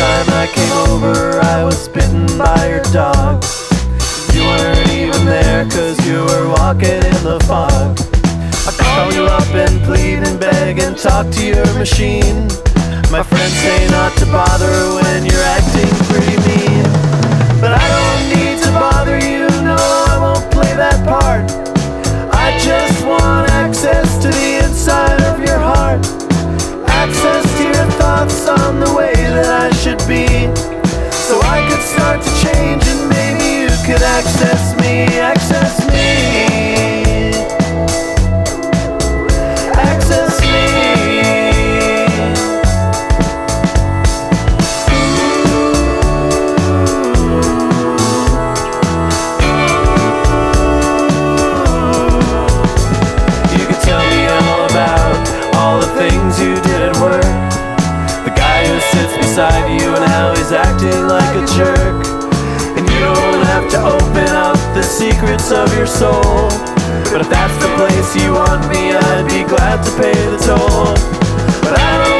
time I came over, I was bitten by your dog. You weren't even there, cause you were walking in the fog. I call you up and plead and beg and talk to your machine. My friends say not to bother when you're acting pretty mean. But I don't need to bother you, no, I won't play that part. I just want access to the inside of your heart. Access to your thoughts on the way that I should be, so I could start to change and maybe you could access me, access me, access me. You could tell me all about all the things you did at work, the guy who sits beside you and how he's acting like a jerk. And you don't have to open up the secrets of your soul, but if that's the place you want me, I'd be glad to pay the toll. But I don't